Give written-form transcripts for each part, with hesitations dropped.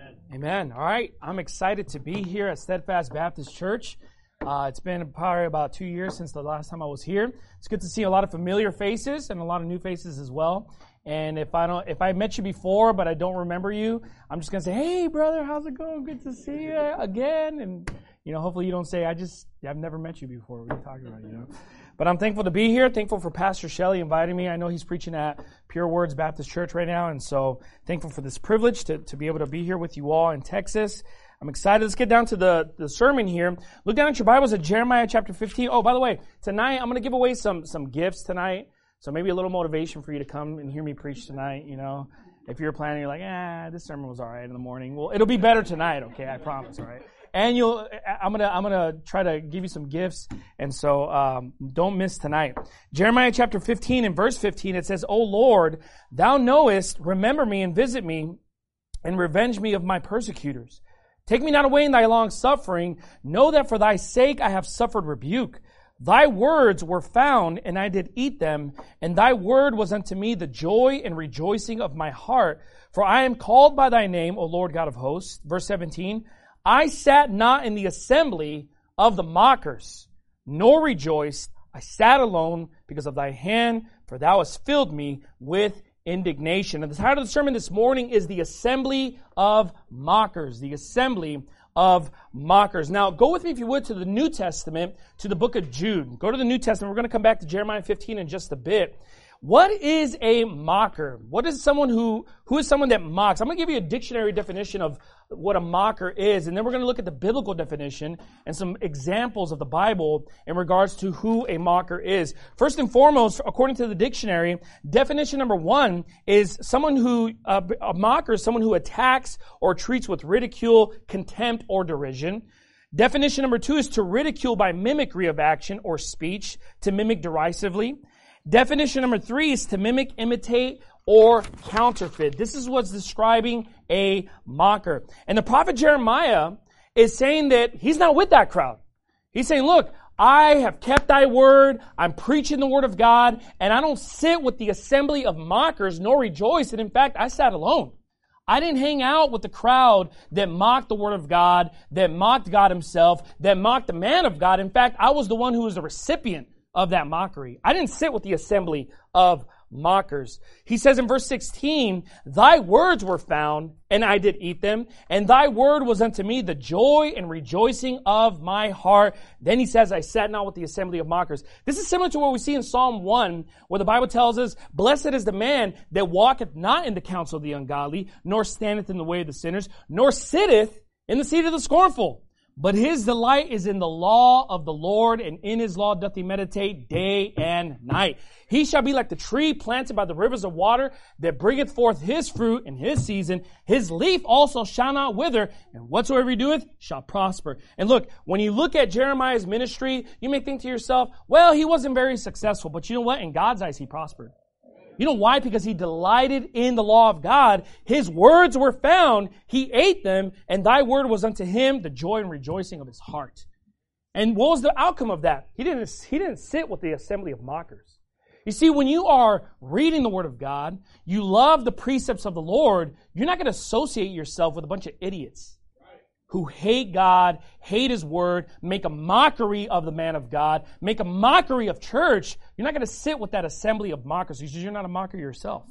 Amen. All right. I'm excited to be here at Steadfast Baptist Church. It's been probably about 2 years since the last time I was here. It's good to see a lot of familiar faces and a lot of new faces as well. And if I met you before, but I don't remember you, I'm just going to say, hey, brother, how's it going? Good to see you again. And, hopefully you don't say, I've never met you before. What are you talking about, But I'm thankful to be here. Thankful for Pastor Shelley inviting me. I know he's preaching at Pure Words Baptist Church right now. And so thankful for this privilege to be able to be here with you all in Texas. I'm excited. Let's get down to the sermon here. Look down at your Bibles at Jeremiah chapter 15. Oh, by the way, tonight I'm going to give away some gifts tonight. So maybe a little motivation for you to come and hear me preach tonight, If you're planning, you're like, this sermon was all right in the morning. Well, it'll be better tonight, okay? I promise, all right? And I'm gonna try to give you some gifts, and so don't miss tonight. Jeremiah chapter 15 and verse 15, it says, O Lord, thou knowest, remember me and visit me, and revenge me of my persecutors. Take me not away in thy long suffering. Know that for thy sake I have suffered rebuke. Thy words were found, and I did eat them, and thy word was unto me the joy and rejoicing of my heart. For I am called by thy name, O Lord God of hosts. Verse 17, I sat not in the assembly of the mockers, nor rejoiced. I sat alone because of thy hand, for thou hast filled me with indignation. And the title of the sermon this morning is The Assembly of Mockers. The Assembly of Mockers. Now, go with me, if you would, to the New Testament, to the book of Jude. Go to the New Testament. We're going to come back to Jeremiah 15 in just a bit. What is a mocker? What is someone who is someone that mocks? I'm going to give you a dictionary definition of what a mocker is, and then we're going to look at the biblical definition and some examples of the Bible in regards to who a mocker is. First and foremost, according to the dictionary, definition number one is someone who, a mocker is someone who attacks or treats with ridicule, contempt, or derision. Definition number two is to ridicule by mimicry of action or speech, to mimic derisively. Definition number three is to mimic, imitate, or counterfeit. This is what's describing a mocker. And the prophet Jeremiah is saying that he's not with that crowd. He's saying, look, I have kept thy word, I'm preaching the word of God, and I don't sit with the assembly of mockers nor rejoice. And in fact, I sat alone. I didn't hang out with the crowd that mocked the word of God, that mocked God himself, that mocked the man of God. In fact, I was the one who was the recipient of that mockery. I didn't sit with the assembly of mockers. He says in verse 16, thy words were found, and I did eat them, and thy word was unto me the joy and rejoicing of my heart. Then he says, I sat not with the assembly of mockers. This is similar to what we see in Psalm 1, where the Bible tells us, blessed is the man that walketh not in the counsel of the ungodly, nor standeth in the way of the sinners, nor sitteth in the seat of the scornful. But his delight is in the law of the Lord, and in his law doth he meditate day and night. He shall be like the tree planted by the rivers of water that bringeth forth his fruit in his season. His leaf also shall not wither, and whatsoever he doeth shall prosper. And look, when you look at Jeremiah's ministry, you may think to yourself, well, he wasn't very successful. But you know what? In God's eyes, he prospered. You know why? Because he delighted in the law of God. His words were found. He ate them, and thy word was unto him the joy and rejoicing of his heart. And what was the outcome of that? He didn't sit with the assembly of mockers. You see, when you are reading the word of God, you love the precepts of the Lord, you're not going to associate yourself with a bunch of idiots who hate God, hate his word, make a mockery of the man of God, make a mockery of church. You're not going to sit with that assembly of mockers because you're not a mocker yourself.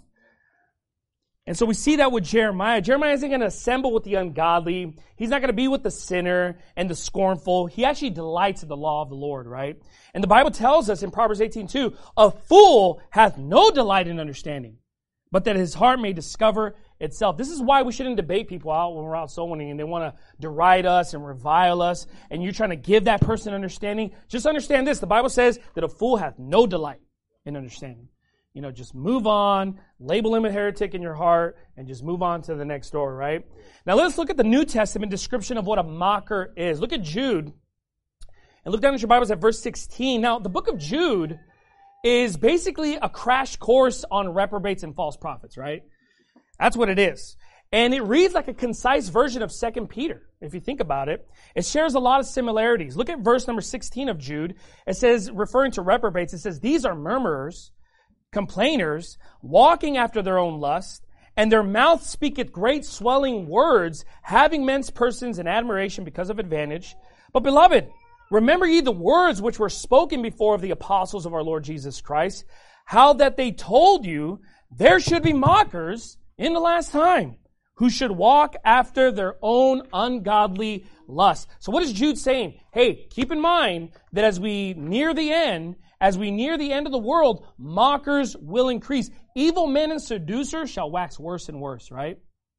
And so we see that with Jeremiah. Jeremiah isn't going to assemble with the ungodly. He's not going to be with the sinner and the scornful. He actually delights in the law of the Lord, right? And the Bible tells us in Proverbs 18:2, a fool hath no delight in understanding, but that his heart may discover itself. This is why we shouldn't debate people out when we're out soul winning and they want to deride us and revile us, and you're trying to give that person understanding. Just understand this. The Bible says that a fool hath no delight in understanding. Just move on, label him a heretic in your heart, and just move on to the next door, right? Now let's look at the New Testament description of what a mocker is. Look at Jude, and look down at your Bibles at verse 16. Now, the book of Jude is basically a crash course on reprobates and false prophets, right? That's what it is. And it reads like a concise version of 2 Peter, if you think about it. It shares a lot of similarities. Look at verse number 16 of Jude. It says, referring to reprobates, it says, these are murmurers, complainers, walking after their own lust, And their mouth speaketh great swelling words, having men's persons in admiration because of advantage. But beloved, remember ye the words which were spoken before of the apostles of our Lord Jesus Christ, how that they told you there should be mockers in the last time, who should walk after their own ungodly lust. So what is Jude saying? Hey, keep in mind that as we near the end of the world, mockers will increase. Evil men and seducers shall wax worse and worse, right?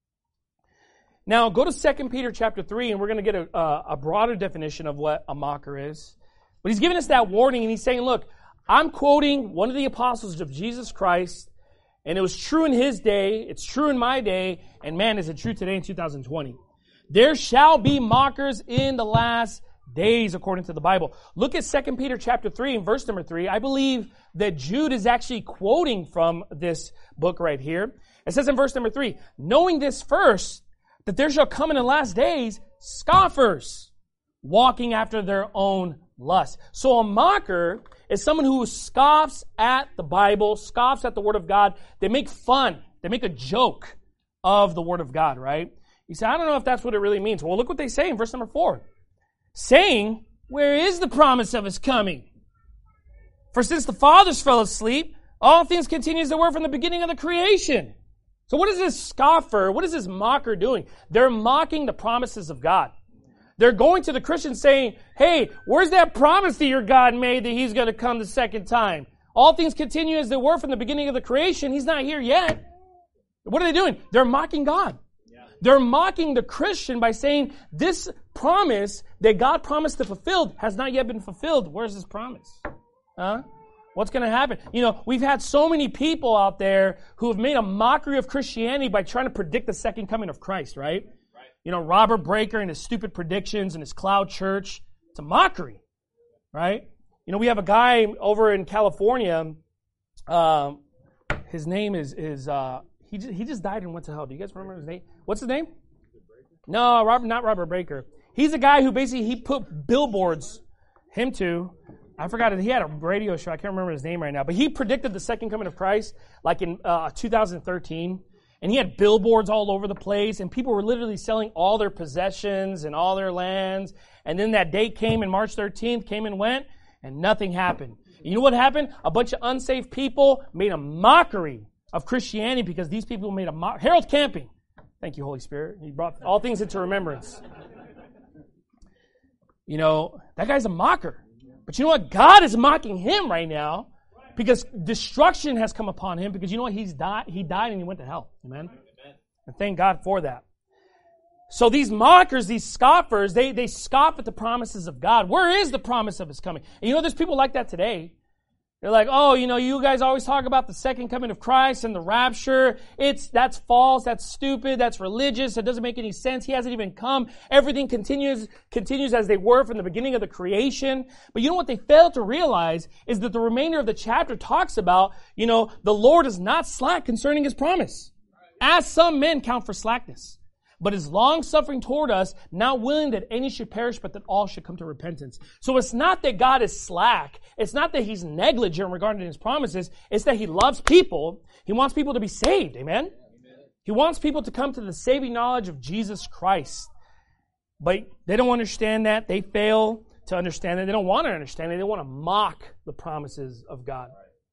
Now, go to 2 Peter chapter 3, and we're going to get a broader definition of what a mocker is. But he's giving us that warning, and he's saying, look, I'm quoting one of the apostles of Jesus Christ, and it was true in his day, it's true in my day, and man, is it true today in 2020. There shall be mockers in the last days, according to the Bible. Look at 2 Peter chapter 3 and verse number 3. I believe that Jude is actually quoting from this book right here. It says in verse number 3, knowing this first, that there shall come in the last days scoffers, walking after their own lust. So a mocker is someone who scoffs at the Bible, scoffs at the Word of God. They make fun. They make a joke of the Word of God, right? You say, I don't know if that's what it really means. Well, look what they say in verse number 4. Saying, where is the promise of his coming? For since the fathers fell asleep, all things continue as they were from the beginning of the creation. So what is this scoffer, what is this mocker doing? They're mocking the promises of God. They're going to the Christians saying, hey, where's that promise that your God made that he's going to come the second time? All things continue as they were from the beginning of the creation. He's not here yet. What are they doing? They're mocking God. They're mocking the Christian by saying this promise that God promised to fulfill has not yet been fulfilled. Where's this promise? Huh? What's going to happen? You know, we've had so many people out there who have made a mockery of Christianity by trying to predict the second coming of Christ, right? You know, Robert Breaker and his stupid predictions and his cloud church. It's a mockery, right? You know, we have a guy over in California. His name is he just died and went to hell. Do you guys remember his name? What's his name? No, not Robert Breaker. He's a guy who basically, he put billboards, I forgot it. He had a radio show. I can't remember his name right now. But he predicted the second coming of Christ like in 2013. And he had billboards all over the place. And people were literally selling all their possessions and all their lands. And then that date came, and March 13th came and went. And nothing happened. You know what happened? A bunch of unsaved people made a mockery of Christianity because these people made a mockery. Harold Camping. Thank you, Holy Spirit. He brought all things into remembrance. You know, that guy's a mocker. But you know what? God is mocking him right now because destruction has come upon him because you know what? He died and he went to hell. Amen? And thank God for that. So these mockers, these scoffers, they scoff at the promises of God. Where is the promise of his coming? And you know, there's people like that today. They're like, oh, you know, you guys always talk about the second coming of Christ and the rapture. That's false. That's stupid. That's religious. It doesn't make any sense. He hasn't even come. Everything continues as they were from the beginning of the creation. But you know what they fail to realize is that the remainder of the chapter talks about, you know, the Lord is not slack concerning his promise, as some men count for slackness, but is long-suffering toward us, not willing that any should perish, but that all should come to repentance. So it's not that God is slack. It's not that he's negligent regarding his promises. It's that he loves people. He wants people to be saved. Amen? He wants people to come to the saving knowledge of Jesus Christ. But they don't understand that. They fail to understand it. They don't want to understand it. They want to mock the promises of God.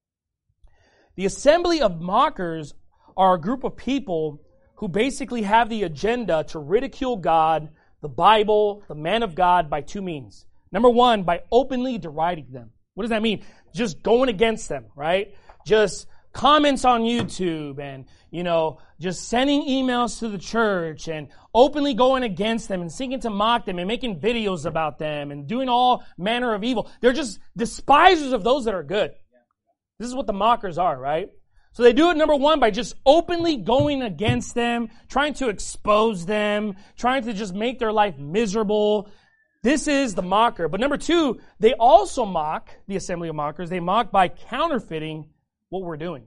The assembly of mockers are a group of people who basically have the agenda to ridicule God, the Bible, the man of God by two means. Number one, by openly deriding them. What does that mean? Just going against them, right? Just comments on YouTube and, you know, just sending emails to the church and openly going against them and seeking to mock them and making videos about them and doing all manner of evil. They're just despisers of those that are good. This is what the mockers are, right? So they do it, number one, by just openly going against them, trying to expose them, trying to just make their life miserable. This is the mocker. But number two, they also mock, the assembly of mockers, they mock by counterfeiting what we're doing.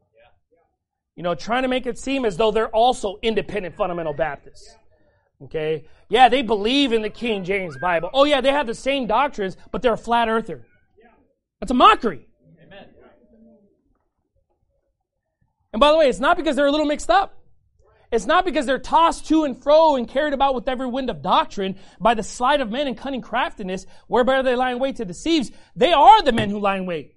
You know, trying to make it seem as though they're also independent fundamental Baptists. Okay? Yeah, they believe in the King James Bible. Oh yeah, they have the same doctrines, but they're a flat earther. That's a mockery. And by the way, it's not because they're a little mixed up. It's not because they're tossed to and fro and carried about with every wind of doctrine by the sleight of men and cunning craftiness, whereby they lie in wait to deceive. They are the men who lie in wait.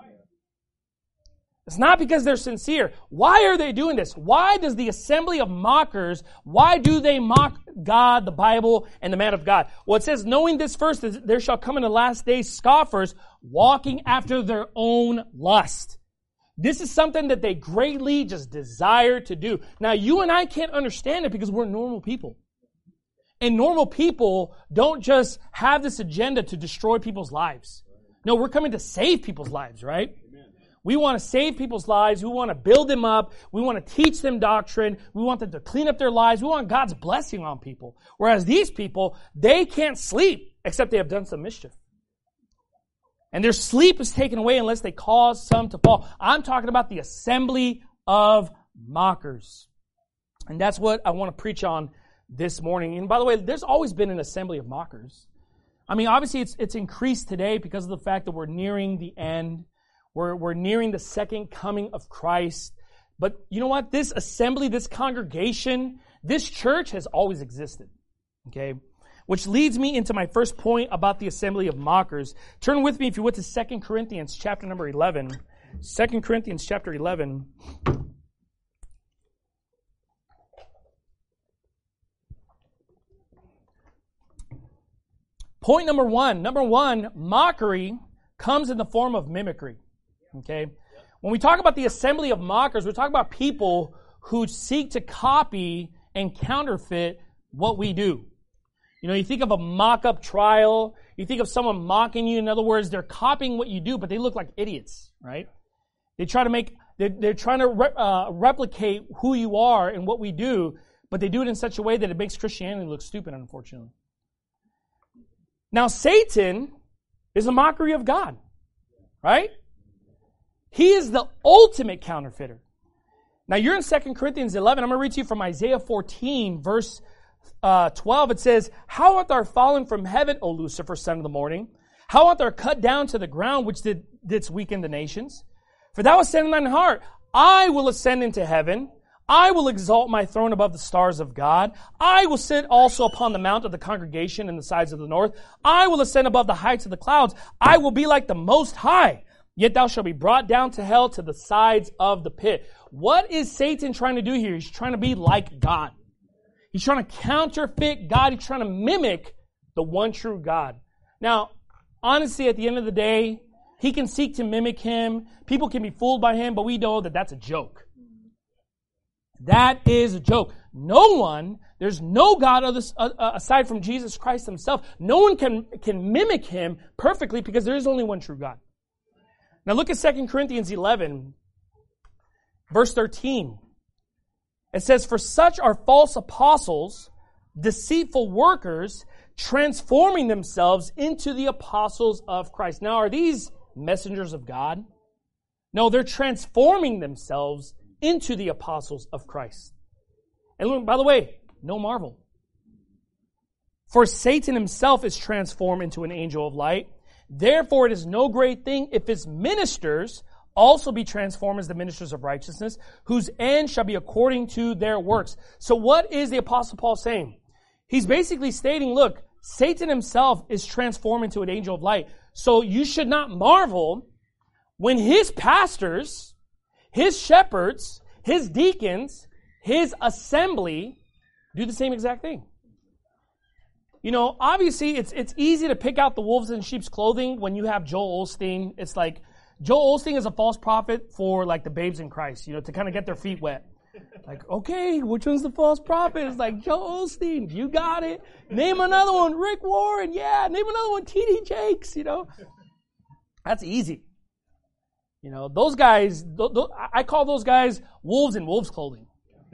It's not because they're sincere. Why are they doing this? Why does the assembly of mockers, why do they mock God, the Bible, and the man of God? Well, it says, knowing this first, there shall come in the last days scoffers walking after their own lust. This is something that they greatly just desire to do. Now, you and I can't understand it because we're normal people. And normal people don't just have this agenda to destroy people's lives. No, we're coming to save people's lives, right? We want to save people's lives. We want to build them up. We want to teach them doctrine. We want them to clean up their lives. We want God's blessing on people. Whereas these people, they can't sleep except they have done some mischief. And their sleep is taken away unless they cause some to fall. I'm talking about the assembly of mockers. And that's what I want to preach on this morning. And by the way, there's always been an assembly of mockers. I mean, obviously it's increased today because of the fact that we're nearing the end. We're nearing the second coming of Christ. But you know what? This assembly, this congregation, this church has always existed. Okay? Which leads me into my first point about the assembly of mockers. Turn with me, if you would, to 2 Corinthians chapter number 11. 2 Corinthians chapter 11. Point number one. Number one, mockery comes in the form of mimicry. Okay? When we talk about the assembly of mockers, we're talking about people who seek to copy and counterfeit what we do. You know, you think of a mock-up trial. You think of someone mocking you. In other words, they're copying what you do, but they look like idiots, right? They try to they're trying to replicate who you are and what we do, but they do it in such a way that it makes Christianity look stupid, unfortunately. Now, Satan is a mockery of God, right? He is the ultimate counterfeiter. Now, you're in 2 Corinthians 11. I'm going to read to you from Isaiah 14, verse 12. It says, How art thou fallen from heaven, O Lucifer, son of the morning? How art thou cut down to the ground, which didst weaken the nations? For thou hast said in thine heart, I will ascend into heaven. I will exalt my throne above the stars of God. I will sit also upon the mount of the congregation in the sides of the north. I will ascend above the heights of the clouds. I will be like the Most High. Yet thou shalt be brought down to hell, to the sides of the pit. What is Satan trying to do here? He's trying to be like God. He's trying to counterfeit God. He's trying to mimic the one true God. Now, honestly, at the end of the day, he can seek to mimic him. People can be fooled by him, but we know that that's a joke. That is a joke. There's no God aside from Jesus Christ himself. No one can mimic him perfectly because there is only one true God. Now look at 2 Corinthians 11, verse 13. It says, For such are false apostles, deceitful workers, transforming themselves into the apostles of Christ. Now, are these messengers of God? No, they're transforming themselves into the apostles of Christ. And look, by the way, no marvel. For Satan himself is transformed into an angel of light. Therefore, it is no great thing if his ministers also be transformed as the ministers of righteousness, whose end shall be according to their works. So what is the Apostle Paul saying? He's basically stating, look, Satan himself is transformed into an angel of light. So you should not marvel when his pastors, his shepherds, his deacons, his assembly do the same exact thing. You know, obviously, it's easy to pick out the wolves in sheep's clothing when you have Joel Osteen. It's like, Joel Osteen is a false prophet for, like, the babes in Christ, you know, to kind of get their feet wet. Like, okay, which one's the false prophet? It's like, Joel Osteen, you got it. Name another one, Rick Warren, yeah. Name another one, T.D. Jakes, you know. That's easy. You know, those guys, I call those guys wolves in wolves' clothing.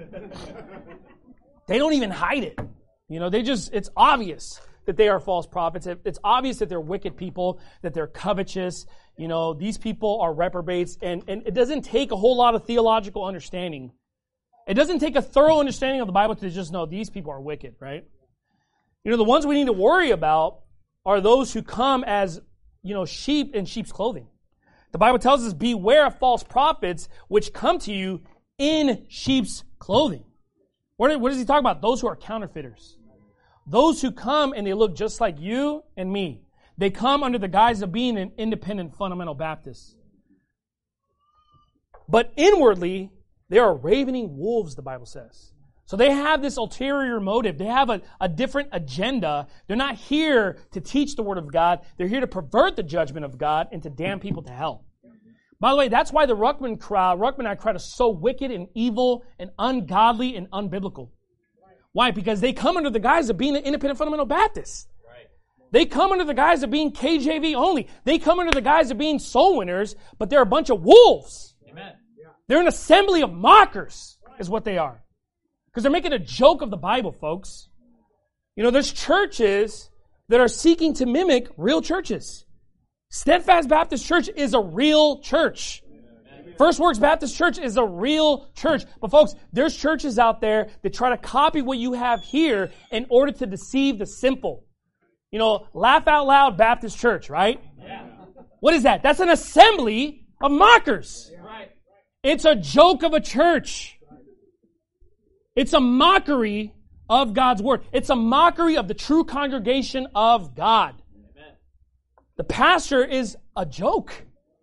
They don't even hide it. You know, it's obvious that they are false prophets. It's obvious that they're wicked people, that they're covetous. You know, these people are reprobates, and it doesn't take a whole lot of theological understanding. It doesn't take a thorough understanding of the Bible to just know these people are wicked, right? You know, the ones we need to worry about are those who come as, you know, sheep in sheep's clothing. The Bible tells us, beware of false prophets which come to you in sheep's clothing. What does he talk about? Those who are counterfeiters. Those who come and they look just like you and me. They come under the guise of being an independent fundamental Baptist. But inwardly, they are ravening wolves, the Bible says. So they have this ulterior motive. They have a different agenda. They're not here to teach the Word of God. They're here to pervert the judgment of God and to damn people to hell. By the way, that's why the Ruckman crowd is so wicked and evil and ungodly and unbiblical. Why? Because they come under the guise of being an independent fundamental Baptist. They come under the guise of being KJV only. They come under the guise of being soul winners, but they're a bunch of wolves. Amen. They're an assembly of mockers, is what they are. Because they're making a joke of the Bible, folks. You know, there's churches that are seeking to mimic real churches. Steadfast Baptist Church is a real church. First Works Baptist Church is a real church. But folks, there's churches out there that try to copy what you have here in order to deceive the simple. You know, Laugh Out Loud Baptist Church, right? Yeah. What is that? That's an assembly of mockers. Right. It's a joke of a church. It's a mockery of God's Word. It's a mockery of the true congregation of God. Amen. The pastor is a joke.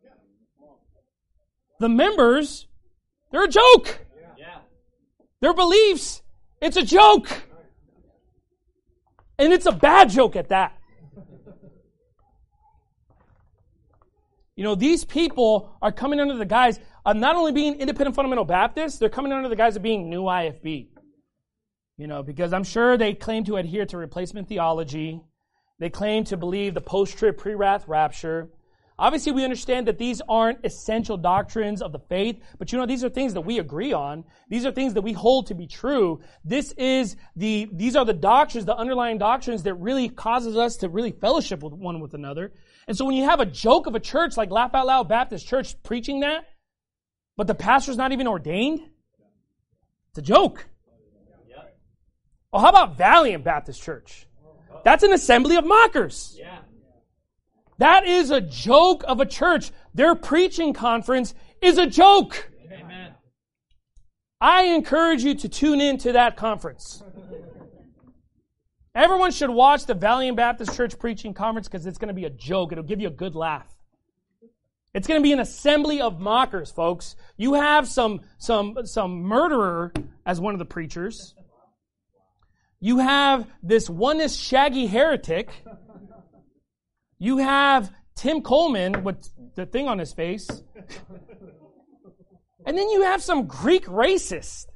The members, they're a joke. Yeah. Their beliefs, it's a joke. And it's a bad joke at that. You know, these people are coming under the guise of not only being independent fundamental Baptists, they're coming under the guise of being new IFB. You know, because I'm sure they claim to adhere to replacement theology. They claim to believe the post-trib, pre-wrath rapture. Obviously, we understand that these aren't essential doctrines of the faith, but you know, these are things that we agree on. These are things that we hold to be true. These are the doctrines, the underlying doctrines that really causes us to really fellowship with one with another. And so when you have a joke of a church like Laugh Out Loud Baptist Church preaching that, but the pastor's not even ordained, it's a joke. Oh, how about Valiant Baptist Church? That's an assembly of mockers. Yeah. That is a joke of a church. Their preaching conference is a joke. Amen. I encourage you to tune in to that conference. Everyone should watch the Valiant Baptist Church preaching conference because it's going to be a joke. It'll give you a good laugh. It's going to be an assembly of mockers, folks. You have some murderer as one of the preachers. You have this oneness shaggy heretic. You have Tim Coleman with the thing on his face. And then you have some Greek racist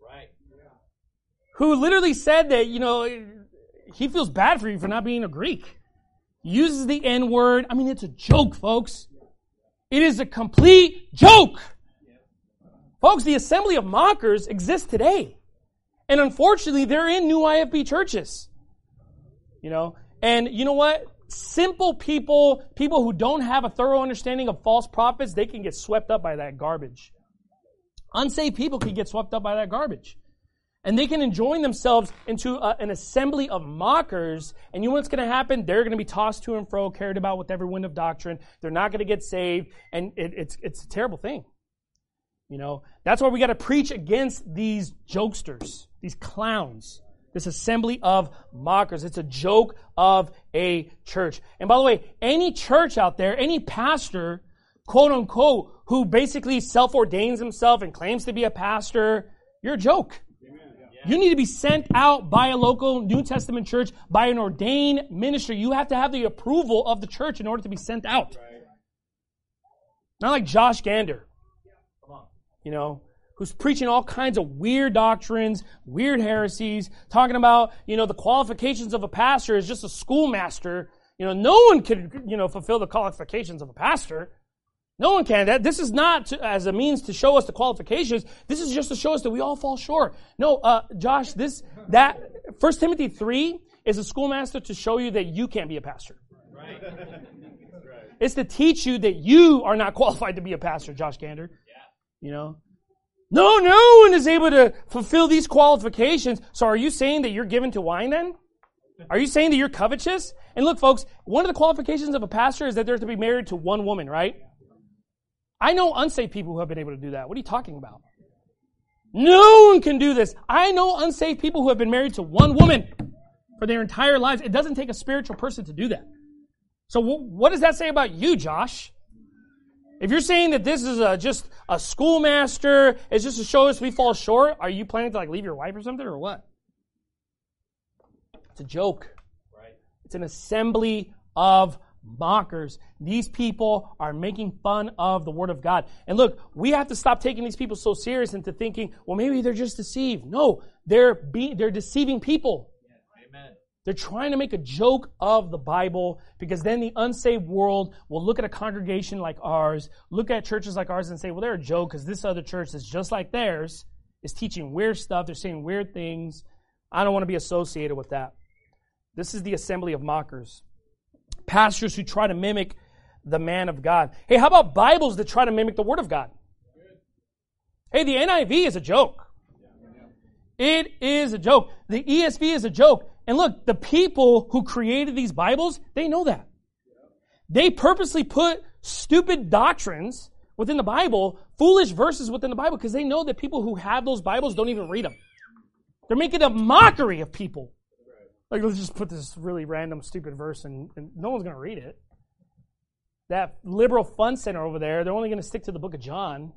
who literally said that, you know, he feels bad for you for not being a Greek. He uses the N-word. I mean, it's a joke, folks. It is a complete joke. Folks, the assembly of mockers exists today. And unfortunately, they're in new IFB churches. You know, and you know what? Simple people who don't have a thorough understanding of false prophets, they can get swept up by that garbage. Unsaved people can get swept up by that garbage. And they can join themselves into an assembly of mockers. And you know what's going to happen? They're going to be tossed to and fro, carried about with every wind of doctrine. They're not going to get saved. And it's a terrible thing. You know, that's why we got to preach against these jokesters, these clowns. This assembly of mockers. It's a joke of a church. And by the way, any church out there, any pastor, quote unquote, who basically self-ordains himself and claims to be a pastor, you're a joke. You need to be sent out by a local New Testament church, by an ordained minister. You have to have the approval of the church in order to be sent out. Not like Josh Gander, you know, who's preaching all kinds of weird doctrines, weird heresies, talking about, you know, the qualifications of a pastor is just a schoolmaster. You know, no one could, you know, fulfill the qualifications of a pastor. No one can. This is not as a means to show us the qualifications. This is just to show us that we all fall short. No, Josh, 1 Timothy 3 is a schoolmaster to show you that you can't be a pastor. Right. It's to teach you that you are not qualified to be a pastor, Josh Gander. Yeah. You know? No one is able to fulfill these qualifications. So are you saying that you're given to wine then? Are you saying that you're covetous? And look, folks, one of the qualifications of a pastor is that they're to be married to one woman, right? I know unsaved people who have been able to do that. What are you talking about? No one can do this. I know unsaved people who have been married to one woman for their entire lives. It doesn't take a spiritual person to do that. So what does that say about you, Josh? If you're saying that this is just a schoolmaster, it's just to show us we fall short, are you planning to leave your wife or something or what? It's a joke. Right. It's an assembly of mockers. These people are making fun of the Word of God. And look, we have to stop taking these people so serious into thinking, well, maybe they're just deceived. No, they're deceiving people. Amen. They're trying to make a joke of the Bible because then the unsaved world will look at a congregation like ours, look at churches like ours and say, well, they're a joke because this other church that's just like theirs is teaching weird stuff. They're saying weird things. I don't want to be associated with that. This is the assembly of mockers. Pastors who try to mimic the man of God. Hey, how about Bibles that try to mimic the Word of God? Hey, the NIV is a joke. It is a joke. The ESV is a joke. And look, the people who created these Bibles, they know that. They purposely put stupid doctrines within the Bible, foolish verses within the Bible, because they know that people who have those Bibles don't even read them. They're making a mockery of people. Let's just put this really random, stupid verse and no one's going to read it. That liberal fun center over there, they're only going to stick to the book of John.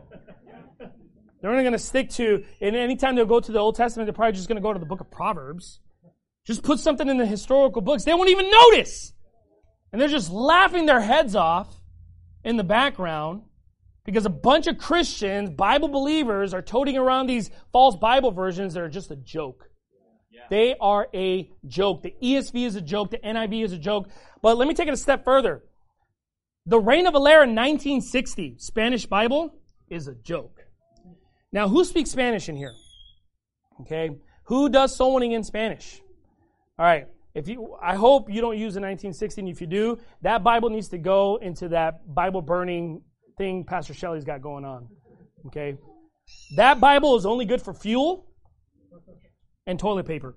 They're only going to stick to, and anytime they'll go to the Old Testament, they're probably just going to go to the book of Proverbs. Just put something in the historical books. They won't even notice. And they're just laughing their heads off in the background because a bunch of Christians, Bible believers, are toting around these false Bible versions that are just a joke. They are a joke. The ESV is a joke. The NIV is a joke. But let me take it a step further. The Reina Valera 1960 Spanish Bible is a joke. Now, who speaks Spanish in here? Okay. Who does soul winning in Spanish? All right. I hope you don't use the 1960, and if you do, that Bible needs to go into that Bible burning thing Pastor Shelley's got going on. Okay. That Bible is only good for fuel and toilet paper.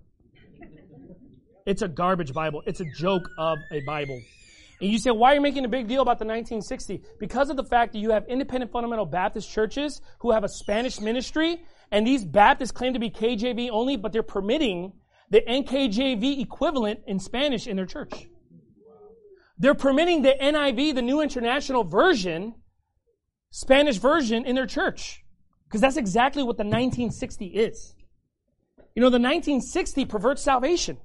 It's a garbage Bible. It's a joke of a Bible. And you say, why are you making a big deal about the 1960? Because of the fact that you have independent fundamental Baptist churches who have a Spanish ministry, and these Baptists claim to be KJV only, but they're permitting the NKJV equivalent in Spanish in their church. They're permitting the NIV, the New International Version, Spanish version in their church. Because that's exactly what the 1960 is. You know, the 1960 perverts salvation.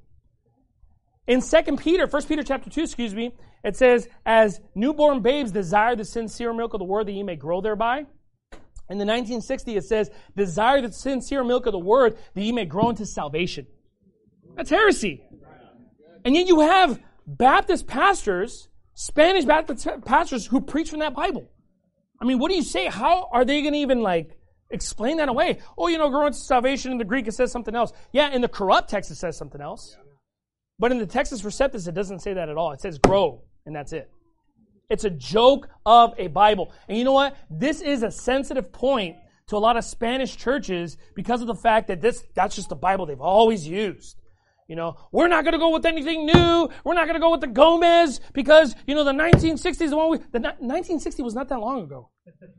In 1 Peter chapter 2, it says, as newborn babes desire the sincere milk of the word that ye may grow thereby. In the 1960, it says, desire the sincere milk of the word that ye may grow into salvation. That's heresy. And yet you have Baptist pastors, Spanish Baptist pastors who preach from that Bible. I mean, what do you say? How are they going to even explain that away? Oh, grow into salvation in the Greek, it says something else. Yeah, in the corrupt text, it says something else. But in the Textus Receptus, it doesn't say that at all. It says grow, and that's it. It's a joke of a Bible. And you know what? This is a sensitive point to a lot of Spanish churches because of the fact that that's just the Bible they've always used. We're not going to go with anything new. We're not going to go with the Gomez because, the 1960s, the 1960 was not that long ago.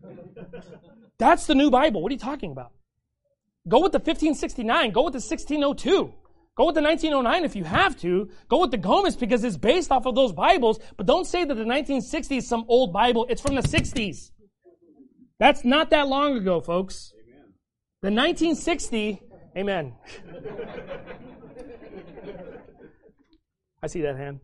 That's the new Bible. What are you talking about? Go with the 1569. Go with the 1602. Go with the 1909 if you have to. Go with the Gomez because it's based off of those Bibles. But don't say that the 1960 is some old Bible. It's from the 60s. That's not that long ago, folks. Amen. The 1960, amen. I see that hand.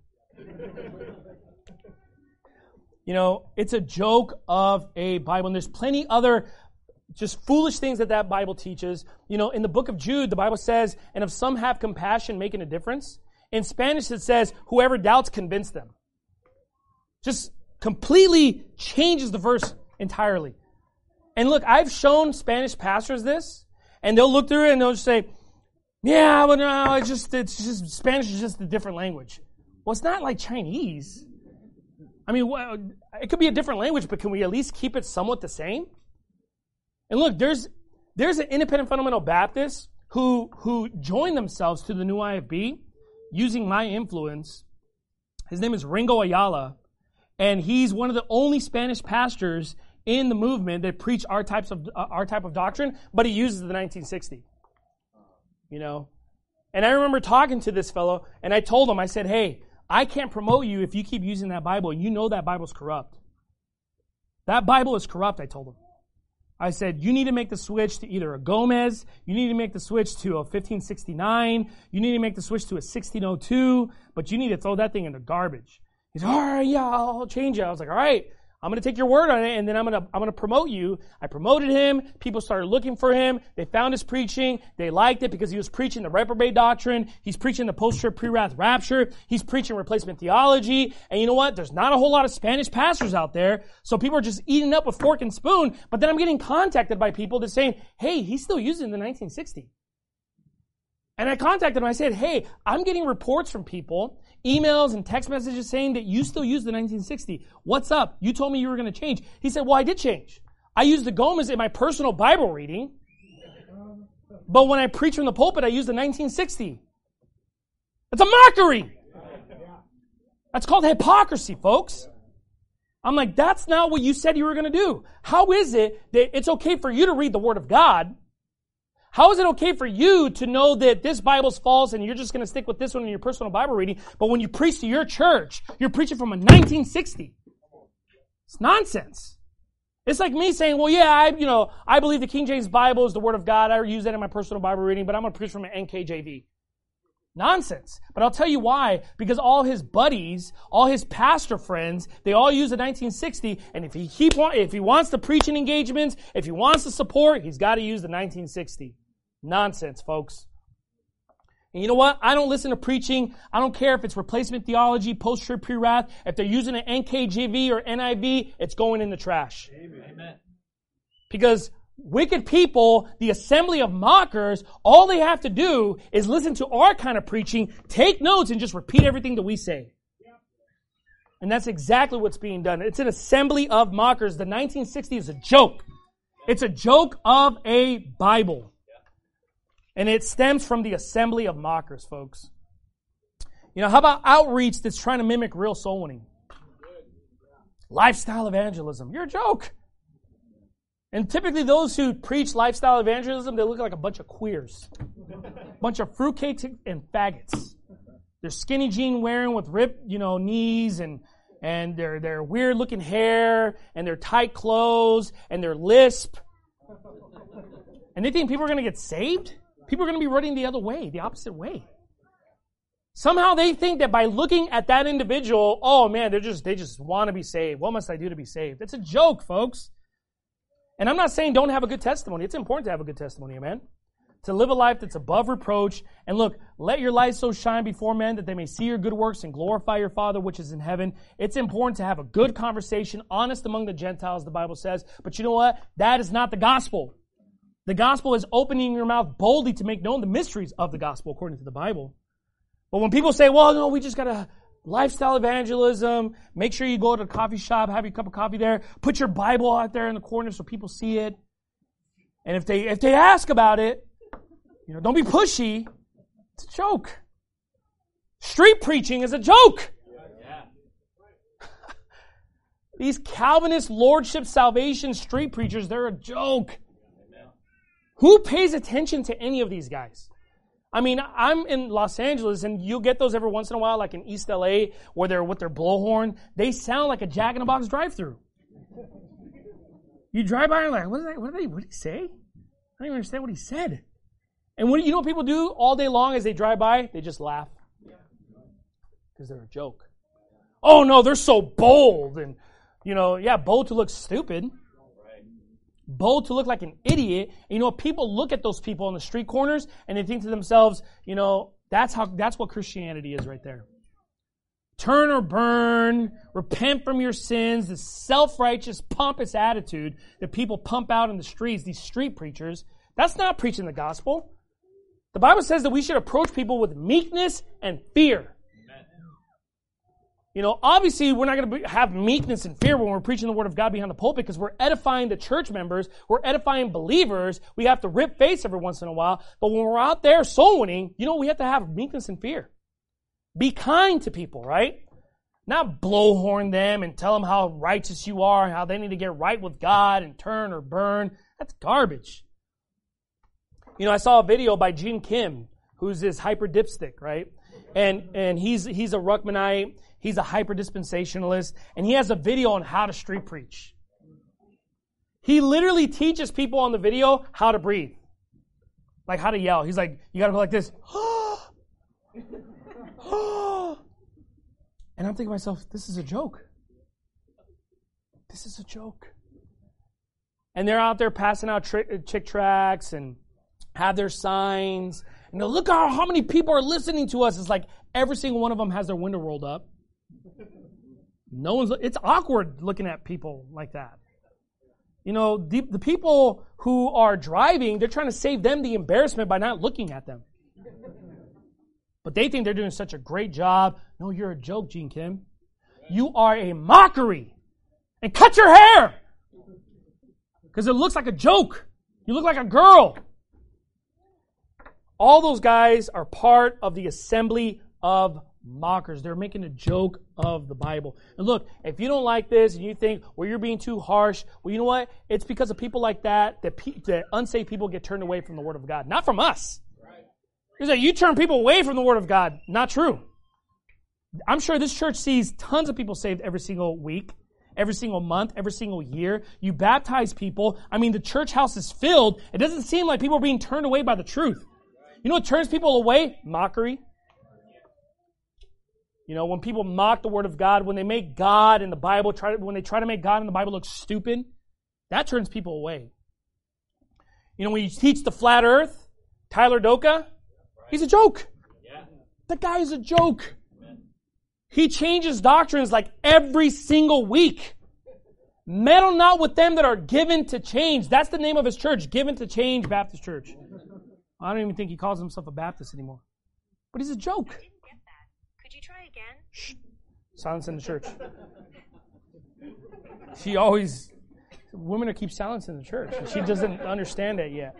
It's a joke of a Bible. And there's plenty other just foolish things that Bible teaches. In the book of Jude, the Bible says, and if some have compassion, making a difference. In Spanish, it says, whoever doubts, convince them. Just completely changes the verse entirely. And look, I've shown Spanish pastors this, and they'll look through it and they'll just say, yeah, but no, it's just Spanish is just a different language. Well, it's not like Chinese. I mean, it could be a different language, but can we at least keep it somewhat the same? And look, there's an independent fundamental Baptist who joined themselves to the new IFB using my influence. His name is Ringo Ayala, and he's one of the only Spanish pastors in the movement that preach our type of doctrine, but he uses the 1960. You know? And I remember talking to this fellow, and I told him, I said, hey, I can't promote you if you keep using that Bible. You know that Bible's corrupt. That Bible is corrupt, I told him. I said, you need to make the switch to either a Gomez, you need to make the switch to a 1569, you need to make the switch to a 1602, but you need to throw that thing in the garbage. He said, all right, yeah, I'll change it. I was like, all right, I'm going to take your word on it, and then I'm going to promote you. I promoted him. People started looking for him. They found his preaching. They liked it because he was preaching the reprobate doctrine. He's preaching the post-trib pre-wrath rapture. He's preaching replacement theology. And you know what? There's not a whole lot of Spanish pastors out there, so people are just eating up with fork and spoon. But then I'm getting contacted by people that's saying, hey, he's still using the 1960. And I contacted him. I said, hey, I'm getting reports from people, emails and text messages saying that you still use the 1960. What's up? You told me you were going to change. He said, well, I did change. I used the Gomez in my personal Bible reading, but when I preach from the pulpit, I use the 1960. It's a mockery. That's called hypocrisy, folks. I'm like, that's not what you said you were going to do. How is it that it's okay for you to read the Word of God? How is it okay for you to know that this Bible's false and you're just going to stick with this one in your personal Bible reading, but when you preach to your church, you're preaching from a 1960? It's nonsense. It's like me saying, well, yeah, I believe the King James Bible is the Word of God. I use that in my personal Bible reading, but I'm going to preach from an NKJV. Nonsense. But I'll tell you why. Because all his buddies, all his pastor friends, they all use the 1960, and if he wants to preach in engagements, if he wants to support, he's got to use the 1960. Nonsense, folks. And you know what? I don't listen to preaching. I don't care if it's replacement theology, post-trib pre-wrath. If they're using an NKJV or NIV, it's going in the trash. Amen. Because wicked people, the assembly of mockers, all they have to do is listen to our kind of preaching, take notes, and just repeat everything that we say. And that's exactly what's being done. It's an assembly of mockers. The 1960 is a joke. It's a joke of a Bible. And it stems from the assembly of mockers, folks. You know, how about outreach that's trying to mimic real soul winning? Lifestyle evangelism. You're a joke. And typically those who preach lifestyle evangelism, they look like a bunch of queers. A bunch of fruitcakes and faggots. They're skinny jean wearing with ripped, knees and their weird looking hair and their tight clothes and their lisp. And they think people are going to get saved? People are going to be running the other way, the opposite way. Somehow they think that by looking at that individual, oh man, they just want to be saved. What must I do to be saved? It's a joke, folks. And I'm not saying don't have a good testimony. It's important to have a good testimony, amen? To live a life that's above reproach. And look, let your light so shine before men that they may see your good works and glorify your Father which is in heaven. It's important to have a good conversation, honest among the Gentiles, the Bible says. But you know what? That is not the gospel. The gospel is opening your mouth boldly to make known the mysteries of the gospel according to the Bible. But when people say, well, no, we just got to lifestyle evangelism, make sure you go to a coffee shop, have your cup of coffee there, put your Bible out there in the corner so people see it. And if they ask about it, don't be pushy. It's a joke. Street preaching is a joke. These Calvinist lordship salvation street preachers, they're a joke. Who pays attention to any of these guys? I mean, I'm in Los Angeles, and you'll get those every once in a while, like in East LA, where they're with their blowhorn. They sound like a Jack in the Box drive-thru. You drive by and like, what did he say? I don't even understand what he said. And what people do all day long as they drive by? They just laugh. Because they're a joke. Oh no, they're so bold. And, bold to look stupid. Bold to look like an idiot. And, people look at those people on the street corners and they think to themselves, that's what Christianity is right there. Turn or burn, repent from your sins, this self-righteous, pompous attitude that people pump out in the streets, these street preachers, that's not preaching the gospel. The Bible says that we should approach people with meekness and fear. Obviously we're not going to have meekness and fear when we're preaching the Word of God behind the pulpit because we're edifying the church members, we're edifying believers. We have to rip face every once in a while. But when we're out there soul winning, we have to have meekness and fear. Be kind to people, right? Not blowhorn them and tell them how righteous you are and how they need to get right with God and turn or burn. That's garbage. You know, I saw a video by Gene Kim, who's this hyper dipstick, right? And he's a Ruckmanite, he's a hyper dispensationalist, and he has a video on how to street preach. He literally teaches people on the video how to breathe. Like how to yell. He's like, you gotta go like this. And I'm thinking to myself, this is a joke. This is a joke. And they're out there passing out chick tracts and have their signs. And look how many people are listening to us. It's like every single one of them has their window rolled up. It's awkward looking at people like that. You know, the people who are driving, they're trying to save them the embarrassment by not looking at them. But they think they're doing such a great job. No, you're a joke, Gene Kim. You are a mockery. And cut your hair! Because it looks like a joke. You look like a girl. All those guys are part of the assembly of mockers. They're making a joke of the Bible. And look, if you don't like this and you think, well, you're being too harsh, well, you know what? It's because of people like that unsaved people get turned away from the Word of God. Not from us. Is that you turn people away from the Word of God. Not true. I'm sure this church sees tons of people saved every single week, every single month, every single year. You baptize people. I mean, the church house is filled. It doesn't seem like people are being turned away by the truth. You know what turns people away? Mockery. You know, when people mock the Word of God, when they make God in the Bible, when they try to make God in the Bible look stupid, that turns people away. You know, when you teach the flat earth, Tyler Doka, he's a joke. The guy is a joke. He changes doctrines like every single week. Meddle not with them that are given to change. That's the name of his church, Given to Change Baptist Church. I don't even think he calls himself a Baptist anymore. But he's a joke. I didn't get that. Could you try again? Shh. Silence in the church. Women keep silence in the church. She doesn't understand that yet.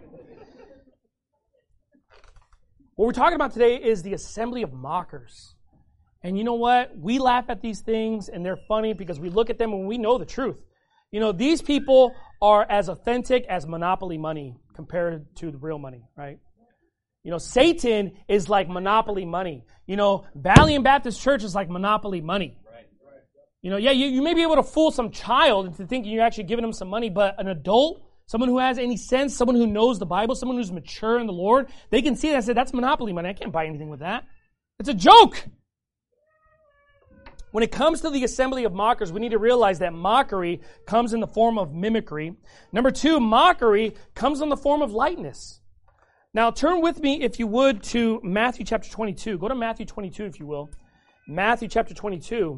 What we're talking about today is the assembly of mockers. And you know what? We laugh at these things and they're funny because we look at them and we know the truth. You know, these people are as authentic as monopoly money compared to the real money, right? You know, Satan is like monopoly money. You know, Valiant Baptist Church is like monopoly money. You know, yeah, you may be able to fool some child into thinking you're actually giving them some money, but an adult, someone who has any sense, someone who knows the Bible, someone who's mature in the Lord, they can see that and say, that's monopoly money. I can't buy anything with that. It's a joke. When it comes to the assembly of mockers, we need to realize that mockery comes in the form of mimicry. Number two, mockery comes in the form of lightness. Now, turn with me, if you would, to Matthew chapter 22. Go to Matthew 22, if you will. Matthew chapter 22.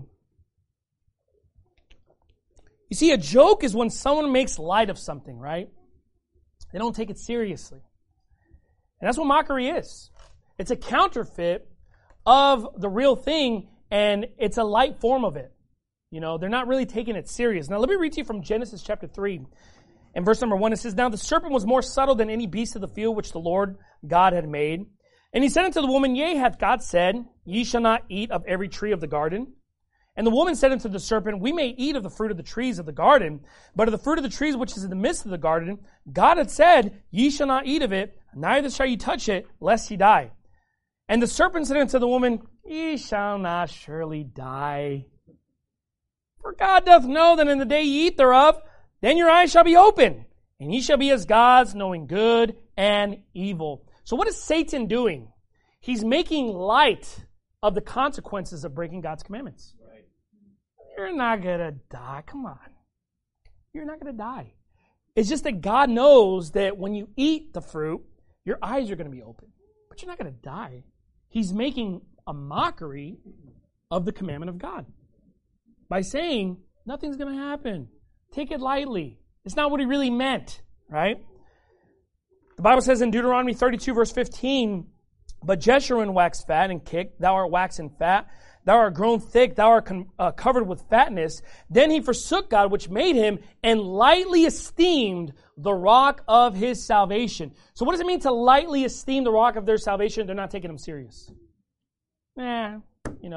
You see, a joke is when someone makes light of something, right? They don't take it seriously. And that's what mockery is. It's a counterfeit of the real thing, and it's a light form of it. You know, they're not really taking it serious. Now, let me read to you from Genesis chapter 3. And verse number 1, it says, Now the serpent was more subtle than any beast of the field which the Lord God had made. And he said unto the woman, Yea, hath God said, Ye shall not eat of every tree of the garden? And the woman said unto the serpent, We may eat of the fruit of the trees of the garden, but of the fruit of the trees which is in the midst of the garden, God had said, Ye shall not eat of it, neither shall ye touch it, lest ye die. And the serpent said unto the woman, Ye shall not surely die. For God doth know that in the day ye eat thereof, then your eyes shall be open, and ye shall be as gods, knowing good and evil. So what is Satan doing? He's making light of the consequences of breaking God's commandments. Right. You're not going to die. Come on. You're not going to die. It's just that God knows that when you eat the fruit, your eyes are going to be open. But you're not going to die. He's making a mockery of the commandment of God by saying, nothing's going to happen. Take it lightly. It's not what he really meant, right? The Bible says in Deuteronomy 32, verse 15, But Jeshurun waxed fat and kicked, thou art waxen fat, thou art grown thick, thou art covered with fatness. Then he forsook God which made him, and lightly esteemed the rock of his salvation. So what does it mean to lightly esteem the rock of their salvation? They're not taking him serious. You know,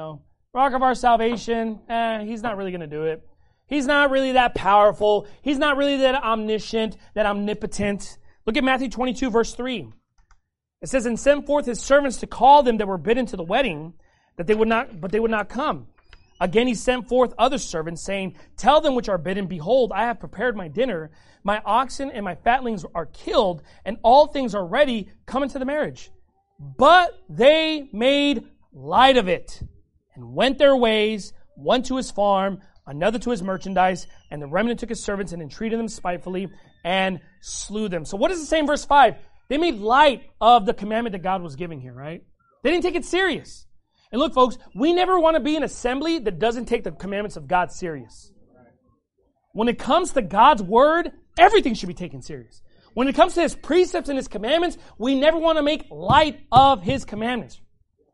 Rock of our salvation, he's not really going to do it. He's not really that powerful. He's not really that omniscient, that omnipotent. Look at Matthew 22, verse 3. It says, and sent forth his servants to call them that were bidden to the wedding, but they would not come. Again he sent forth other servants, saying, tell them which are bidden, behold, I have prepared my dinner. My oxen and my fatlings are killed, and all things are ready. Come into the marriage. But they made light of it, and went their ways, one to his farm, another to his merchandise, and the remnant took his servants and entreated them spitefully and slew them. So what does it say in verse 5? They made light of the commandment that God was giving here, right? They didn't take it serious. And look, folks, we never want to be an assembly that doesn't take the commandments of God serious. When it comes to God's word, everything should be taken serious. When it comes to his precepts and his commandments, we never want to make light of his commandments.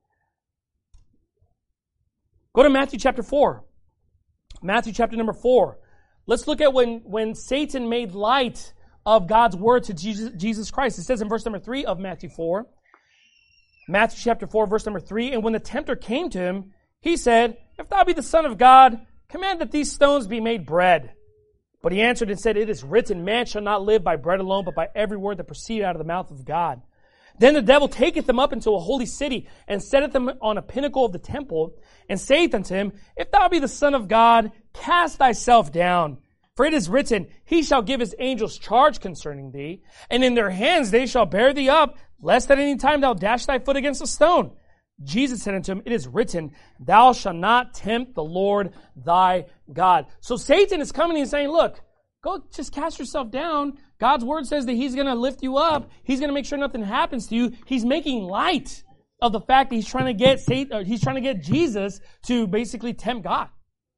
Go to Matthew chapter 4. Matthew chapter number 4. Let's look at when Satan made light of God's word to Jesus Christ. It says in verse number 3 of Matthew 4, Matthew chapter 4, verse number 3, and when the tempter came to him, he said, if thou be the Son of God, command that these stones be made bread. But he answered and said, it is written, man shall not live by bread alone, but by every word that proceedeth out of the mouth of God. Then the devil taketh them up into a holy city, and setteth them on a pinnacle of the temple, and saith unto him, if thou be the Son of God, cast thyself down. For it is written, he shall give his angels charge concerning thee, and in their hands they shall bear thee up, lest at any time thou dash thy foot against a stone. Jesus said unto him, it is written, thou shalt not tempt the Lord thy God. So Satan is coming and saying, look, go just cast yourself down. God's word says that he's going to lift you up. He's going to make sure nothing happens to you. He's making light of the fact that he's trying to get Jesus to basically tempt God.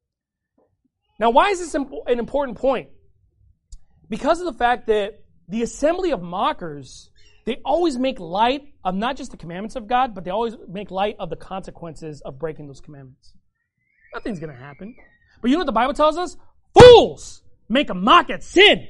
Now, why is this an important point? Because of the fact that the assembly of mockers, they always make light of not just the commandments of God, but they always make light of the consequences of breaking those commandments. Nothing's going to happen. But you know what the Bible tells us? Fools make a mock at sin.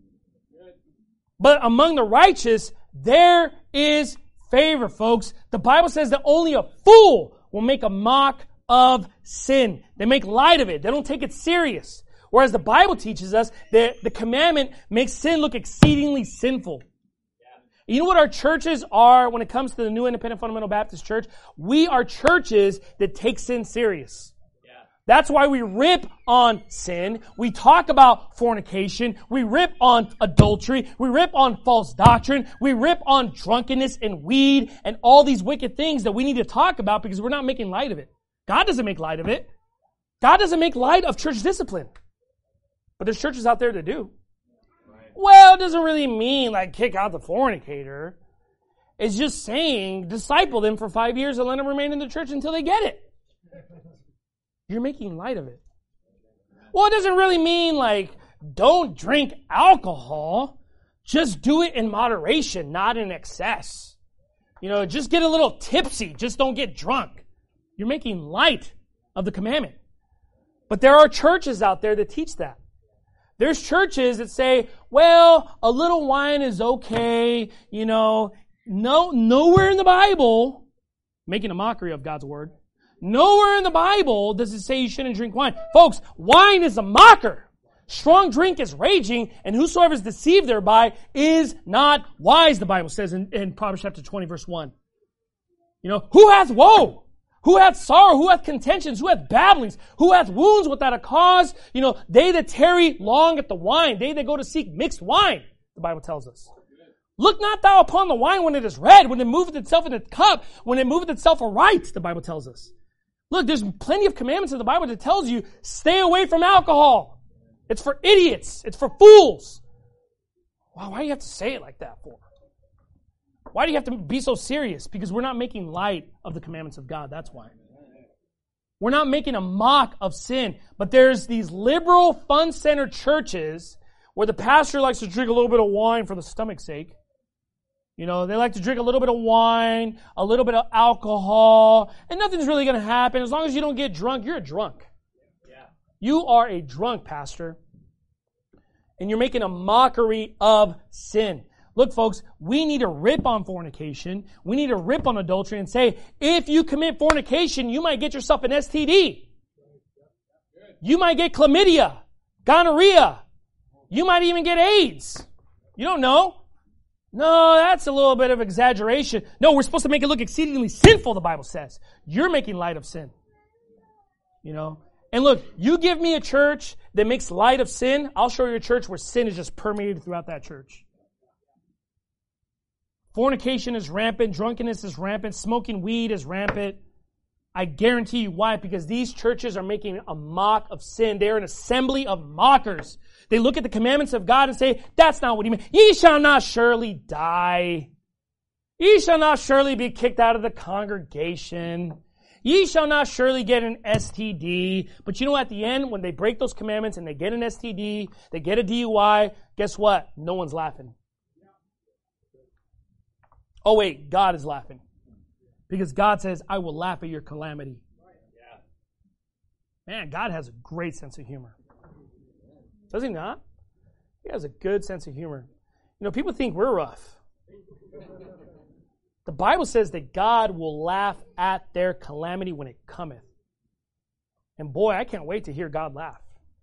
But among the righteous, there is favor, folks. The Bible says that only a fool will make a mock of sin. They make light of it. They don't take it serious. Whereas the Bible teaches us that the commandment makes sin look exceedingly sinful. You know what our churches are when it comes to the New Independent Fundamental Baptist Church? We are churches that take sin serious. That's why we rip on sin. We talk about fornication. We rip on adultery. We rip on false doctrine. We rip on drunkenness and weed and all these wicked things that we need to talk about because we're not making light of it. God doesn't make light of it. God doesn't make light of church discipline. But there's churches out there that do. Well, it doesn't really mean like kick out the fornicator. It's just saying disciple them for 5 years and let them remain in the church until they get it. You're making light of it. Well, it doesn't really mean like don't drink alcohol. Just do it in moderation, not in excess. Just get a little tipsy. Just don't get drunk. You're making light of the commandment. But there are churches out there that teach that. There's churches that say, well, a little wine is okay. Nowhere in the Bible, making a mockery of God's word. Nowhere in the Bible does it say you shouldn't drink wine. Folks, wine is a mocker. Strong drink is raging, and whosoever is deceived thereby is not wise, the Bible says in Proverbs chapter 20, verse 1. Who hath woe? Who hath sorrow? Who hath contentions? Who hath babblings? Who hath wounds without a cause? They that tarry long at the wine, they that go to seek mixed wine, the Bible tells us. Look not thou upon the wine when it is red, when it moveth itself in the cup, when it moveth itself aright, the Bible tells us. Look, there's plenty of commandments in the Bible that tells you, stay away from alcohol. It's for idiots. It's for fools. Wow, why do you have to say it like that for? Why do you have to be so serious? Because we're not making light of the commandments of God. That's why. We're not making a mock of sin. But there's these liberal, fun-centered churches where the pastor likes to drink a little bit of wine for the stomach's sake. They like to drink a little bit of wine, a little bit of alcohol, and nothing's really going to happen. As long as you don't get drunk, you're a drunk. Yeah. You are a drunk, pastor. And you're making a mockery of sin. Look, folks, we need to rip on fornication. We need to rip on adultery and say, if you commit fornication, you might get yourself an STD. You might get chlamydia, gonorrhea. You might even get AIDS. You don't know. No, that's a little bit of exaggeration. No, we're supposed to make it look exceedingly sinful, the Bible says. You're making light of sin. You know? And look, you give me a church that makes light of sin, I'll show you a church where sin is just permeated throughout that church. Fornication is rampant, drunkenness is rampant, smoking weed is rampant. I guarantee you why, because these churches are making a mock of sin. They're an assembly of mockers. They look at the commandments of God and say, that's not what he meant. Ye shall not surely die. Ye shall not surely be kicked out of the congregation. Ye shall not surely get an STD. But you know, at the end, when they break those commandments and they get an STD, they get a DUI, guess what? No one's laughing. Oh wait, God is laughing. Because God says, I will laugh at your calamity. Man, God has a great sense of humor. Does he not? He has a good sense of humor. You know, people think we're rough. The Bible says that God will laugh at their calamity when it cometh. And boy, I can't wait to hear God laugh.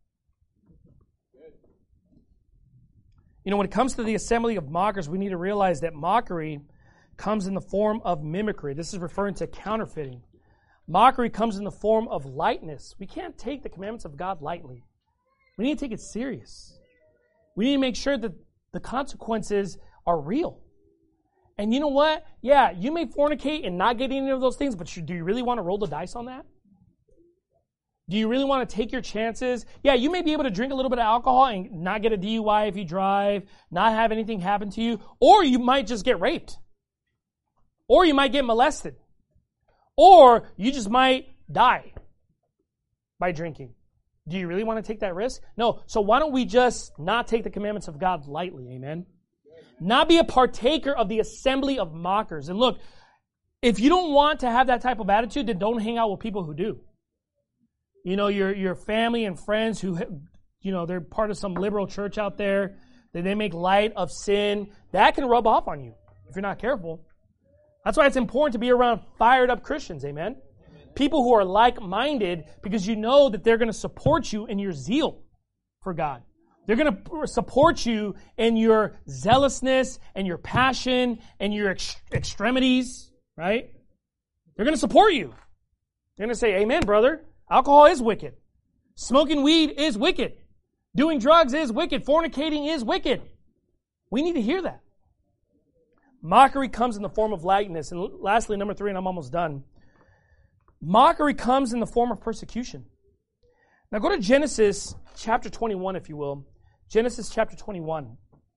You know, when it comes to the assembly of mockers, we need to realize that mockery comes in the form of mimicry. This is referring to counterfeiting. Mockery comes in the form of lightness. We can't take the commandments of God lightly. We need to take it serious. We need to make sure that the consequences are real. And you know what? Yeah, you may fornicate and not get any of those things, but do you really want to roll the dice on that? Do you really want to take your chances? Yeah, you may be able to drink a little bit of alcohol and not get a DUI if you drive, not have anything happen to you, or you might just get raped. Or you might get molested. Or you just might die by drinking. Do you really want to take that risk? No. So why don't we just not take the commandments of God lightly? Amen. Not be a partaker of the assembly of mockers. And look, if you don't want to have that type of attitude, then don't hang out with people who do. You know, your family and friends who, you know, they're part of some liberal church out there, that they make light of sin. That can rub off on you if you're not careful. That's why it's important to be around fired up Christians, amen? People who are like-minded, because you know that they're going to support you in your zeal for God. They're going to support you in your zealousness and your passion and your extremities, right? They're going to support you. They're going to say, amen, brother. Alcohol is wicked. Smoking weed is wicked. Doing drugs is wicked. Fornicating is wicked. We need to hear that. Mockery comes in the form of lightness. And lastly, number 3, and I'm almost done. Mockery comes in the form of persecution. Now go to Genesis chapter 21, if you will. Genesis chapter 21.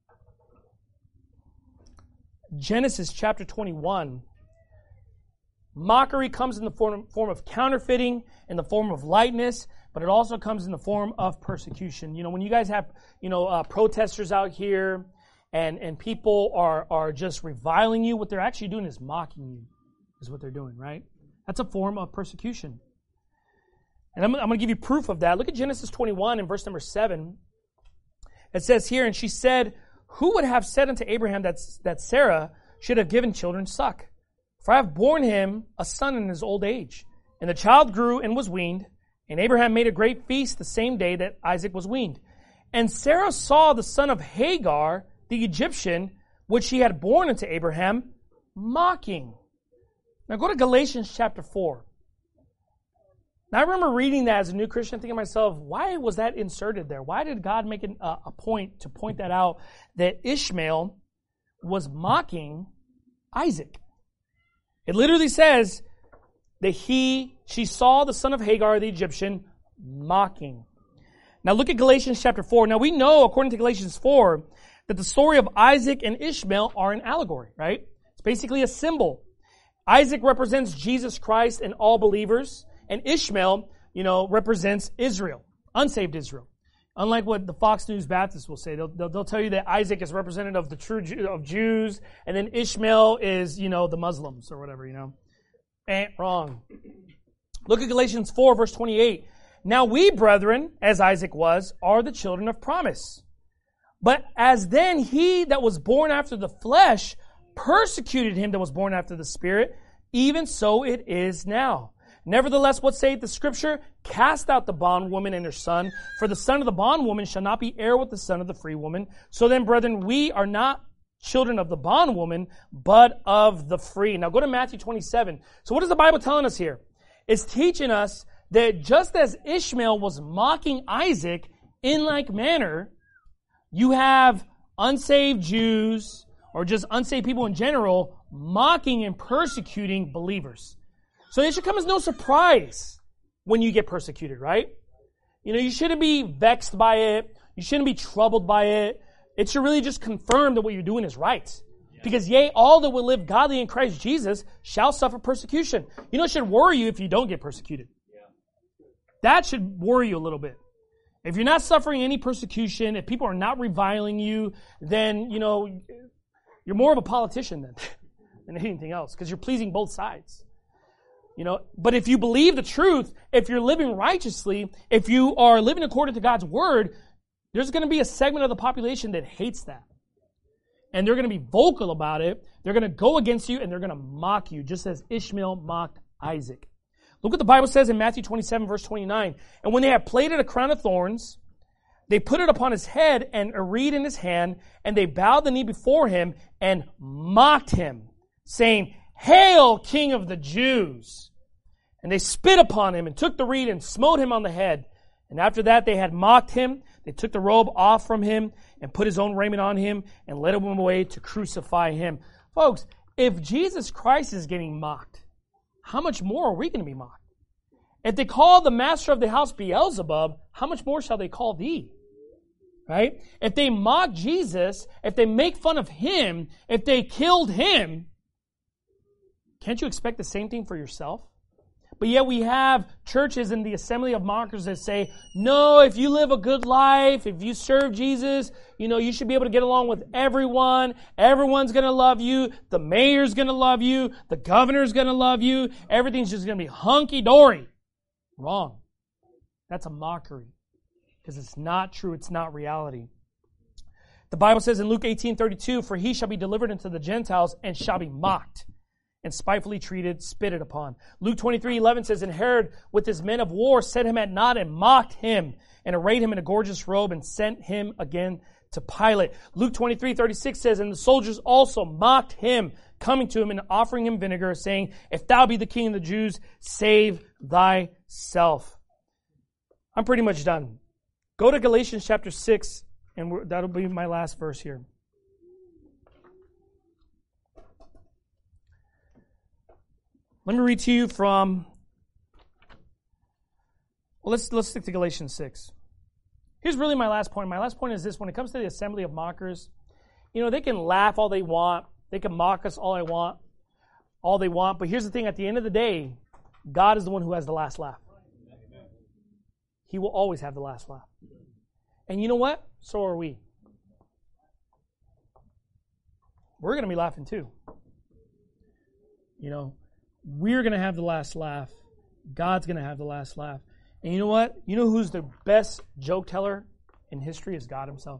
Genesis chapter 21. Mockery comes in the form of counterfeiting, in the form of lightness, but it also comes in the form of persecution. You know, when you guys have, protesters out here, and people are just reviling you, what they're actually doing is mocking you, is what they're doing, right? That's a form of persecution. And I'm going to give you proof of that. Look at Genesis 21 and verse number 7. It says here, and she said, who would have said unto Abraham that Sarah should have given children suck? For I have borne him a son in his old age. And the child grew and was weaned, and Abraham made a great feast the same day that Isaac was weaned. And Sarah saw the son of Hagar, the Egyptian, which she had borne unto Abraham, mocking. Now go to Galatians chapter 4. Now I remember reading that as a new Christian, thinking to myself, why was that inserted there? Why did God make a point to point that out, that Ishmael was mocking Isaac? It literally says that she saw the son of Hagar, the Egyptian, mocking. Now look at Galatians chapter 4. Now we know, according to Galatians 4, that the story of Isaac and Ishmael are an allegory, right? It's basically a symbol. Isaac represents Jesus Christ and all believers, and Ishmael, represents Israel, unsaved Israel. Unlike what the Fox News Baptists will say, they'll tell you that Isaac is representative of the true of Jews, and then Ishmael is, the Muslims or whatever, Wrong. Look at Galatians 4, verse 28. Now we, brethren, as Isaac was, are the children of promise. But as then he that was born after the flesh persecuted him that was born after the Spirit, even so it is now. Nevertheless, what saith the Scripture? Cast out the bondwoman and her son, for the son of the bondwoman shall not be heir with the son of the free woman. So then, brethren, we are not children of the bondwoman, but of the free. Now go to Matthew 27. So what is the Bible telling us here? It's teaching us that just as Ishmael was mocking Isaac, in like manner, you have unsaved Jews, or just unsaved people in general, mocking and persecuting believers. So it should come as no surprise when you get persecuted, right? You shouldn't be vexed by it. You shouldn't be troubled by it. It should really just confirm that what you're doing is right. Because yea, all that will live godly in Christ Jesus shall suffer persecution. It should worry you if you don't get persecuted. That should worry you a little bit. If you're not suffering any persecution, if people are not reviling you, then, you're more of a politician than anything else, because you're pleasing both sides. But if you believe the truth, if you're living righteously, if you are living according to God's word, there's going to be a segment of the population that hates that. And they're going to be vocal about it. They're going to go against you and they're going to mock you, just as Ishmael mocked Isaac. Look what the Bible says in Matthew 27, verse 29. And when they had plaited a crown of thorns, they put it upon his head and a reed in his hand, and they bowed the knee before him and mocked him, saying, Hail, King of the Jews! And they spit upon him and took the reed and smote him on the head. And after that they had mocked him. They took the robe off from him and put his own raiment on him and led him away to crucify him. Folks, if Jesus Christ is getting mocked, how much more are we going to be mocked? If they call the master of the house Beelzebub, how much more shall they call thee? Right? If they mock Jesus, if they make fun of him, if they killed him, can't you expect the same thing for yourself? But yet we have churches in the assembly of mockers that say, no, if you live a good life, if you serve Jesus, you should be able to get along with everyone. Everyone's going to love you. The mayor's going to love you. The governor's going to love you. Everything's just going to be hunky-dory. Wrong. That's a mockery. Because it's not true. It's not reality. The Bible says in Luke 18:32, for he shall be delivered into the Gentiles and shall be mocked and spitefully treated, spitted upon. Luke 23:11 says, and Herod with his men of war set him at naught and mocked him and arrayed him in a gorgeous robe and sent him again to Pilate. Luke 23:36 says, and the soldiers also mocked him, coming to him and offering him vinegar, saying, if thou be the king of the Jews, save thyself. I'm pretty much done. Go to Galatians chapter 6, and that'll be my last verse here. Let me read to you from, let's stick to Galatians 6. Here's really my last point. My last point is this. When it comes to the assembly of mockers, they can laugh all they want. They can mock us all they want. But here's the thing. At the end of the day, God is the one who has the last laugh. He will always have the last laugh. And you know what? So are we. We're going to be laughing too. We're going to have the last laugh. God's going to have the last laugh. And you know what? You know who's the best joke teller in history is God himself.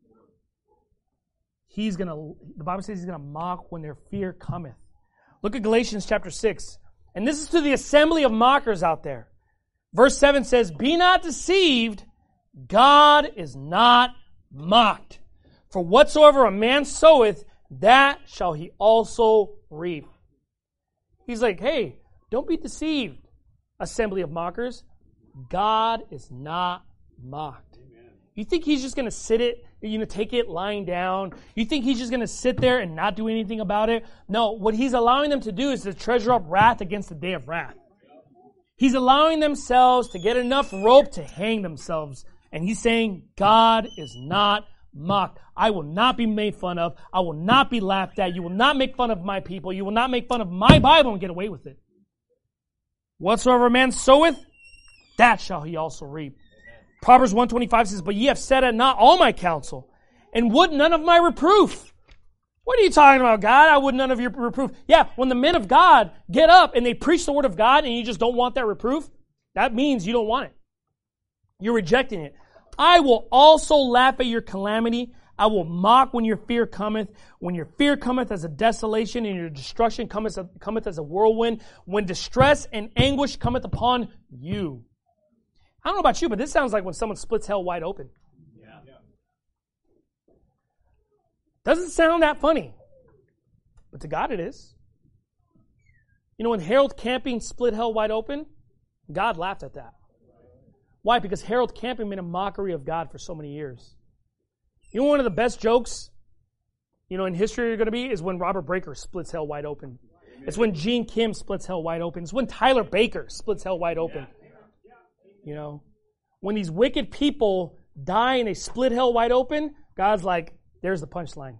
The Bible says he's going to mock when their fear cometh. Look at Galatians chapter 6. And this is to the assembly of mockers out there. Verse 7 says, be not deceived, God is not mocked. For whatsoever a man soweth, that shall he also reap. He's like, hey, don't be deceived, assembly of mockers. God is not mocked. Amen. You think he's just going to take it lying down? You think he's just going to sit there and not do anything about it? No, what he's allowing them to do is to treasure up wrath against the day of wrath. He's allowing themselves to get enough rope to hang themselves. And he's saying, God is not mocked. I will not be made fun of. I will not be laughed at. You will not make fun of my people. You will not make fun of my Bible and get away with it. Whatsoever a man soweth, that shall he also reap. Proverbs 1:25 says, but ye have set at naught all my counsel, and would none of my reproof. What are you talking about, God? I would none of your reproof. Yeah, when the men of God get up and they preach the word of God and you just don't want that reproof, that means you don't want it. You're rejecting it. I will also laugh at your calamity. I will mock when your fear cometh. When your fear cometh as a desolation and your destruction cometh as a whirlwind. When distress and anguish cometh upon you. I don't know about you, but this sounds like when someone splits hell wide open. Doesn't sound that funny. But to God it is. You know, when Harold Camping split hell wide open, God laughed at that. Why? Because Harold Camping made a mockery of God for so many years. You know, one of the best jokes, in history are going to be is when Robert Breaker splits hell wide open. It's when Gene Kim splits hell wide open. It's when Tyler Baker splits hell wide open. When these wicked people die and they split hell wide open, God's like, there's the punchline.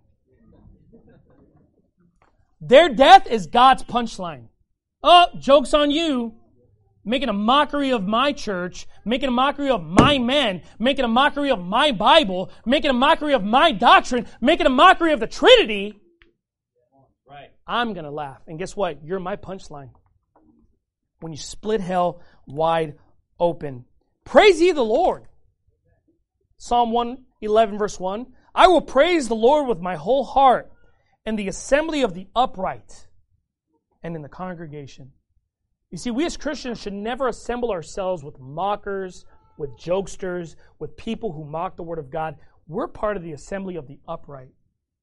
Their death is God's punchline. Oh, joke's on you. Making a mockery of my church, making a mockery of my men, making a mockery of my Bible, making a mockery of my doctrine, making a mockery of the Trinity. Right. I'm going to laugh. And guess what? You're my punchline. When you split hell wide open. Praise ye the Lord. Psalm 111 verse 1. I will praise the Lord with my whole heart in the assembly of the upright and in the congregation. You see, we as Christians should never assemble ourselves with mockers, with jokesters, with people who mock the Word of God. We're part of the assembly of the upright.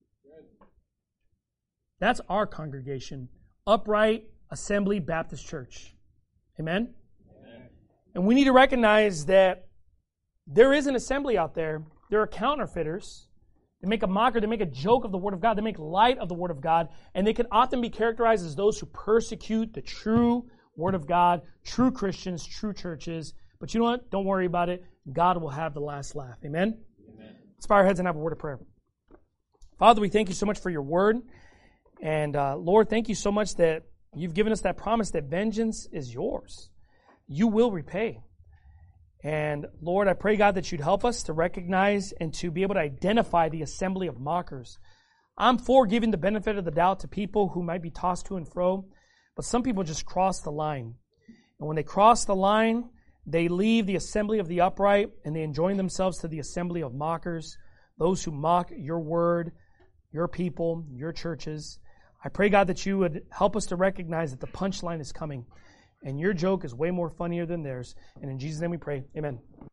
That's our congregation. Upright Assembly Baptist Church. Amen? Amen? And we need to recognize that there is an assembly out there. There are counterfeiters. They make a mocker, they make a joke of the Word of God, they make light of the Word of God, and they can often be characterized as those who persecute the true Word of God, true Christians, true churches. But you know what? Don't worry about it. God will have the last laugh. Amen? Amen. Let's bow our heads and have a word of prayer. Father, we thank you so much for your Word. And Lord, thank you so much that you've given us that promise that vengeance is yours. You will repay. And Lord, I pray, God, that you'd help us to recognize and to be able to identify the assembly of mockers. I'm for giving the benefit of the doubt to people who might be tossed to and fro, but some people just cross the line. And when they cross the line, they leave the assembly of the upright and they join themselves to the assembly of mockers, those who mock your word, your people, your churches. I pray, God, that you would help us to recognize that the punchline is coming. And your joke is way more funnier than theirs. And in Jesus' name we pray. Amen.